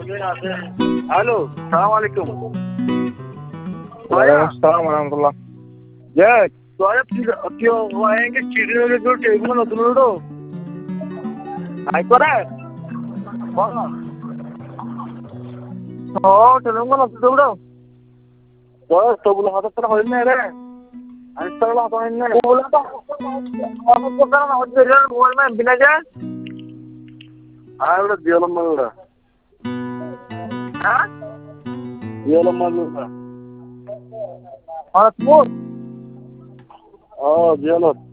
Hello, সালাম আলাইকুম। Waalaikumsalam warahmatullah. Ya, soalnya kyo wayange chidire ko table নতুন হলো আই করে বল ও টেলিফোন নতুন হলো বস তো বলে হাতে তোরা হইল না রে আমি তো বলা তো না বলা তো অত কথা না হচ্ছে রে বল না বিনা যা আর ওটা দিলাম না ওটা হ্যাঁ দিলাম না ওটা আর তুই ও দিলাম